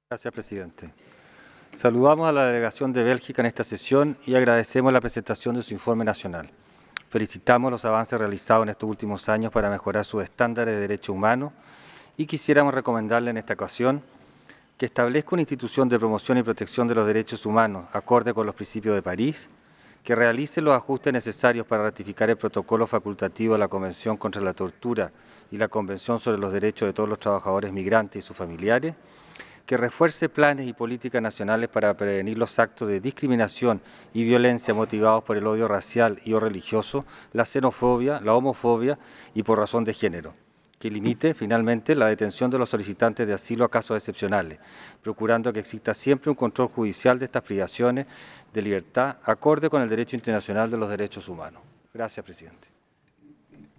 Gracias, presidente. Saludamos a la delegación de Bélgica en esta sesión y agradecemos la presentación de su informe nacional. Felicitamos los avances realizados en estos últimos años para mejorar sus estándares de derechos humanos y quisiéramos recomendarle en esta ocasión que establezca una institución de promoción y protección de los derechos humanos acorde con los principios de París, que realice los ajustes necesarios para ratificar el protocolo facultativo de la Convención contra la Tortura y la Convención sobre los Derechos de todos los trabajadores migrantes y sus familiares, que refuerce planes y políticas nacionales para prevenir los actos de discriminación y violencia motivados por el odio racial y o religioso, la xenofobia, la homofobia y por razón de género, que limite, finalmente, la detención de los solicitantes de asilo a casos excepcionales, procurando que exista siempre un control judicial de estas privaciones de libertad acorde con el derecho internacional de los derechos humanos. Gracias, presidente.